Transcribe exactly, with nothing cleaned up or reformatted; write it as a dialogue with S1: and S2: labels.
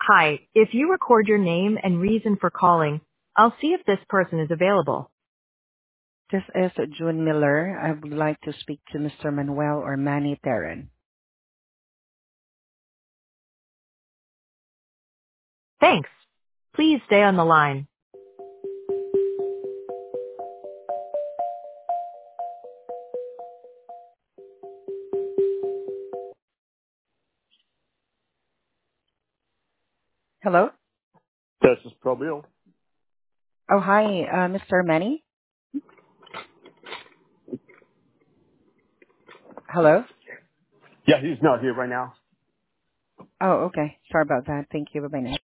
S1: Hi, if you record your name and reason for calling, I'll see if this person is available.
S2: This is June Miller. I would like to speak to Mister Manuel or Manny Theron.
S1: Thanks. Please stay on the line.
S2: Hello?
S3: This is Pro Bill.
S2: Oh, hi, uh, Mister Manny. Hello?
S3: Yeah, he's not here right now.
S2: Oh, okay. Sorry about that. Thank you. Bye-bye now.